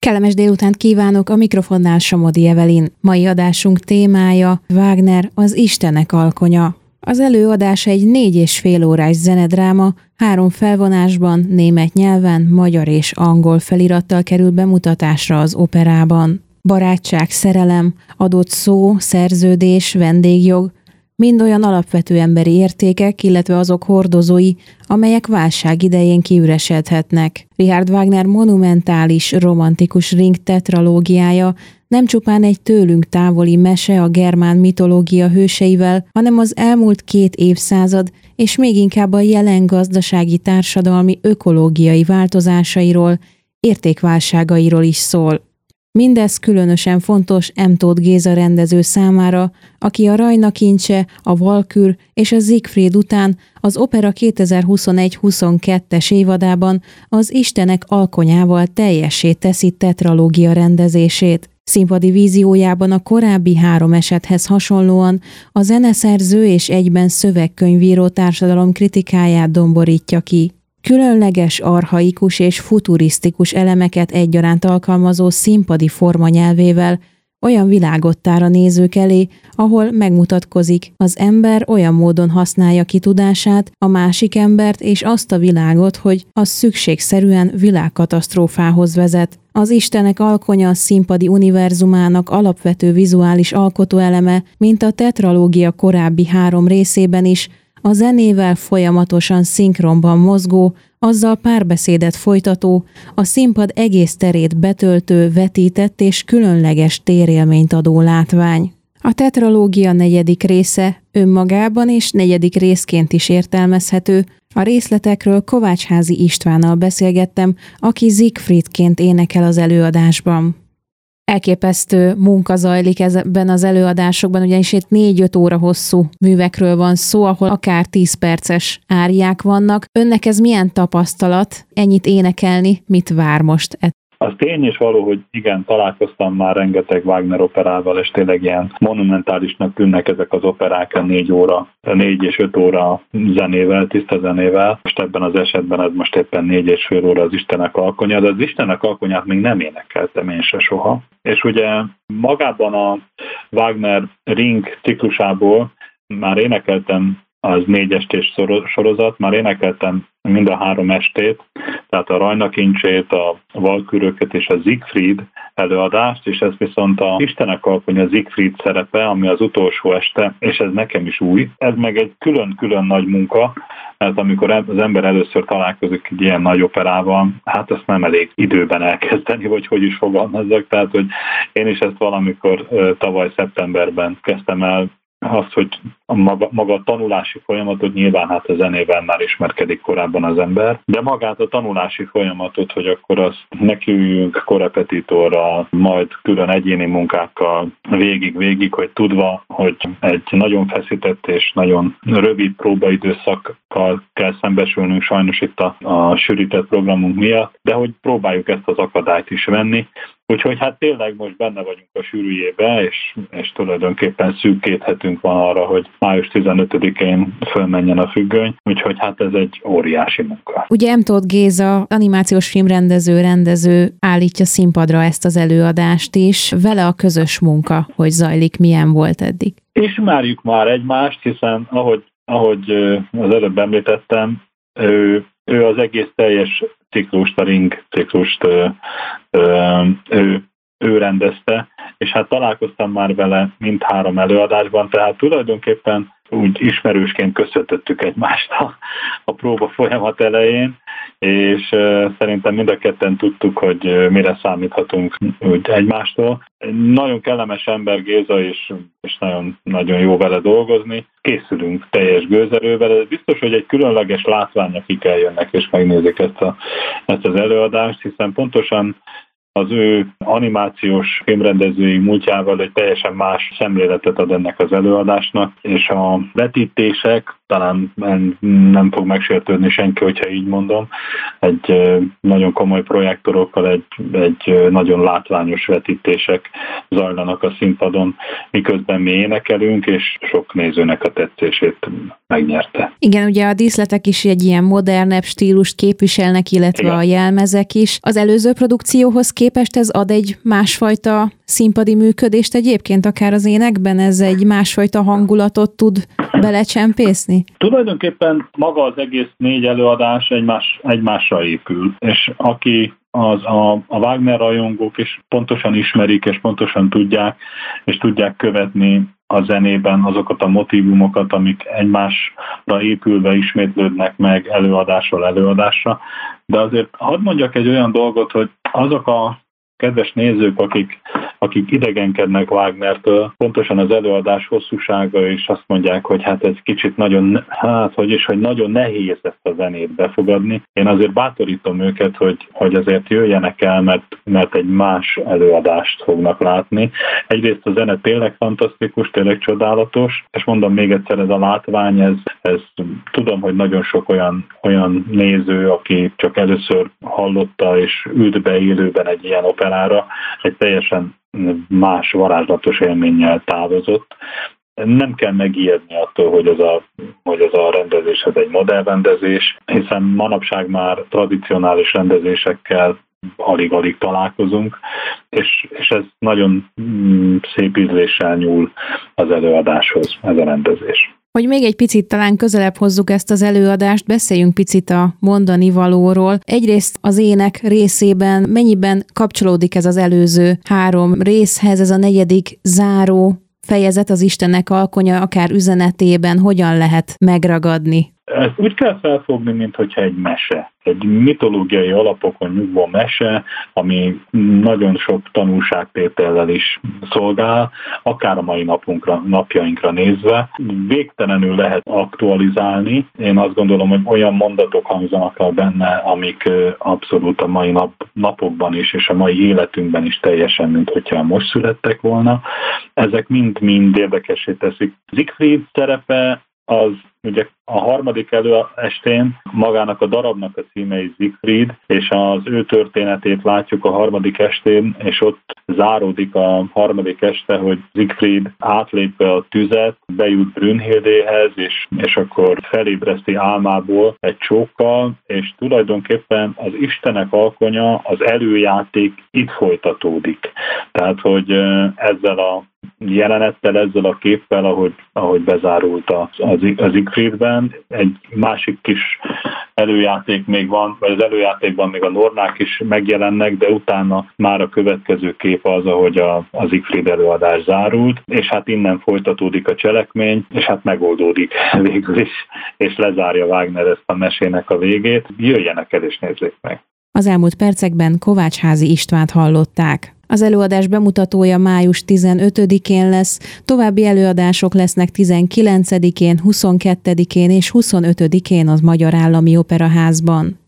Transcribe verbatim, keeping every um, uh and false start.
Kellemes délutánt kívánok, a mikrofonnál Somodi Evelyn. Mai adásunk témája Wagner, az Istenek alkonya. Az előadás egy négy és fél órás zenedráma, három felvonásban, német nyelven, magyar és angol felirattal kerül bemutatásra az operában. Barátság, szerelem, adott szó, szerződés, vendégjog, mind olyan alapvető emberi értékek, illetve azok hordozói, amelyek válság idején kiüresedhetnek. Richard Wagner monumentális, romantikus Ring tetralógiája nem csupán egy tőlünk távoli mese a germán mitológia hőseivel, hanem az elmúlt két évszázad, és még inkább a jelen gazdasági, társadalmi, ökológiai változásairól, értékválságairól is szól. Mindez különösen fontos M. Tóth Géza rendező számára, aki a Rajna kincse, a Valkür és a Siegfried után az opera kétezer-huszonegy-huszonkettes évadában az Istenek alkonyával teljessé teszi tetralógia rendezését. Színpadi víziójában a korábbi három esethez hasonlóan a zeneszerző és egyben szövegkönyvíró társadalom kritikáját domborítja ki. Különleges, archaikus és futurisztikus elemeket egyaránt alkalmazó színpadi forma nyelvével olyan világot tár a nézők elé, ahol megmutatkozik, az ember olyan módon használja ki tudását, a másik embert és azt a világot, hogy az szükségszerűen világkatasztrófához vezet. Az Istenek alkonya színpadi univerzumának alapvető vizuális alkotóeleme, mint a tetralógia korábbi három részében is, a zenével folyamatosan szinkronban mozgó, azzal párbeszédet folytató, a színpad egész terét betöltő, vetített és különleges térélményt adó látvány. A tetralógia negyedik része önmagában és negyedik részként is értelmezhető. A részletekről Kovácsházi Istvánnal beszélgettem, aki Siegfriedként énekel az előadásban. Elképesztő munka zajlik ebben az előadásokban, ugyanis itt négy-öt óra hosszú művekről van szó, ahol akár tíz perces áriák vannak. Önnek ez milyen tapasztalat ennyit énekelni, mit vár most? Az tény is való, hogy igen, találkoztam már rengeteg Wagner operával, és tényleg ilyen monumentálisnak tűnnek ezek az operák négy óra, négy és öt óra zenével, tiszta zenével. Most ebben az esetben ez most éppen négy és fél óra az Istenek alkonya, de az Istenek alkonyát még nem énekeltem én se soha. És ugye magában a Wagner Ring ciklusából már énekeltem az négy estés sorozat, már énekeltem mind a három estét, tehát a Rajna kincsét, a Valküröket és a Siegfried előadást, és ez viszont a Istenek alkonya Siegfried szerepe, ami az utolsó este, és ez nekem is új. Ez meg egy külön-külön nagy munka, mert amikor az ember először találkozik egy ilyen nagy operával, hát ezt nem elég időben elkezdeni, vagy hogy is fogalmazzak, tehát hogy én is ezt valamikor tavaly szeptemberben kezdtem el, azt, hogy a maga, maga a tanulási folyamatot, nyilván hát a zenével már ismerkedik korábban az ember, de magát a tanulási folyamatot, hogy akkor azt nekiüljünk korepetitorral, majd külön egyéni munkákkal végig-végig, hogy tudva, hogy egy nagyon feszített és nagyon rövid próbaidőszakkal kell szembesülnünk sajnos itt a, a sűrített programunk miatt, de hogy próbáljuk ezt az akadályt is venni. Úgyhogy hát tényleg most benne vagyunk a sűrűjébe, és, és tulajdonképpen szűk két hetünk van arra, hogy május tizenötödikén fölmenjen a függöny, úgyhogy hát ez egy óriási munka. Ugye M. Tóth Géza, animációs filmrendező, rendező állítja színpadra ezt az előadást is. Vele a közös munka, hogy zajlik, milyen volt eddig? Ismerjük már egymást, hiszen ahogy, ahogy az előbb említettem, ő, ő az egész teljes ciklust, a Ring ciklust ő, ő rendezte, és hát találkoztam már vele mindhárom előadásban, tehát tulajdonképpen úgy ismerősként köszöntöttük egymást a, a próba folyamat elején, és uh, szerintem mind a ketten tudtuk, hogy uh, mire számíthatunk úgy egymástól. Nagyon kellemes ember Géza, és, és nagyon, nagyon jó vele dolgozni. Készülünk teljes gőzerővel, ez biztos, hogy egy különleges látvány, akik eljönnek és megnézik ezt, a, ezt az előadást, hiszen pontosan az ő animációs filmrendezői múltjával egy teljesen más szemléletet ad ennek az előadásnak, és a vetítések, talán nem fog megsértődni senki, hogyha így mondom, egy nagyon komoly projektorokkal, egy, egy nagyon látványos vetítések zajlanak a színpadon, miközben mi énekelünk, és sok nézőnek a tetszését megnyerte. Igen, ugye a díszletek is egy ilyen modernebb stílust képviselnek, illetve igen, a jelmezek is. Az előző produkcióhoz képest képest ez ad egy másfajta színpadi működést egyébként, akár az énekben ez egy másfajta hangulatot tud belecsempészni? Tulajdonképpen maga az egész négy előadás egymás, egymásra épül, és aki az a, a Wagner rajongók is pontosan ismerik, és pontosan tudják, és tudják követni a zenében azokat a motívumokat, amik egymásra épülve ismétlődnek meg előadásról előadásra. De azért hadd mondjak egy olyan dolgot, hogy azok a kedves nézők, akik, akik idegenkednek Wagnertől, pontosan az előadás hosszúsága, és azt mondják, hogy hát ez kicsit nagyon, hát hogy is, hogy nagyon nehéz ezt a zenét befogadni. Én azért bátorítom őket, hogy, hogy azért jöjjenek el, mert, mert egy más előadást fognak látni. Egyrészt a zene tényleg fantasztikus, tényleg csodálatos, és mondom még egyszer, ez a látvány, ez, ez tudom, hogy nagyon sok olyan, olyan néző, aki csak először hallotta, és ült be élőben egy ilyen operára, egy teljesen más varázslatos élménnyel távozott. Nem kell megijedni attól, hogy ez a, hogy ez a rendezés ez egy modern rendezés, hiszen manapság már tradicionális rendezésekkel alig-alig találkozunk, és, és ez nagyon szép ízléssel nyúl az előadáshoz, ez a rendezés. Hogy még egy picit talán közelebb hozzuk ezt az előadást, beszéljünk picit a mondani valóról. Egyrészt az ének részében mennyiben kapcsolódik ez az előző három részhez, ez a negyedik záró fejezet, az Istenek alkonya, akár üzenetében hogyan lehet megragadni? Ezt úgy kell felfogni, mintha egy mese. Egy mitológiai alapokon nyugvó mese, ami nagyon sok tanulságtétellel is szolgál, akár a mai napunkra, napjainkra nézve. Végtelenül lehet aktualizálni. Én azt gondolom, hogy olyan mondatok hangzanak el benne, amik abszolút a mai nap, napokban is, és a mai életünkben is teljesen, mint hogyha most születtek volna. Ezek mind-mind érdekessé teszik. Siegfried szerepe az ugye a harmadik előestén magának a darabnak a címe is Siegfried, és az ő történetét látjuk a harmadik estén, és ott záródik a harmadik este, hogy Siegfried átlépve a tüzet, bejut Brünnhildéhez, és, és akkor felébreszti álmából egy csókkal, és tulajdonképpen az Istenek alkonya, az előjáték itt folytatódik. Tehát, hogy ezzel a jelenettel, ezzel a képpel, ahogy, ahogy bezárult a, a Siegfriedben. Egy másik kis előjáték még van, vagy az előjátékban még a normák is megjelennek, de utána már a következő kép az, ahogy a, a Siegfried előadás zárult, és hát innen folytatódik a cselekmény, és hát megoldódik végül is, és lezárja Wagner ezt a mesének a végét. Jöjjenek el és nézzék meg! Az elmúlt percekben Kovácsházi Istvánt hallották. Az előadás bemutatója május tizenötödikén lesz, további előadások lesznek tizenkilencedikén, huszonkettedikén és huszonötödikén az Magyar Állami Operaházban.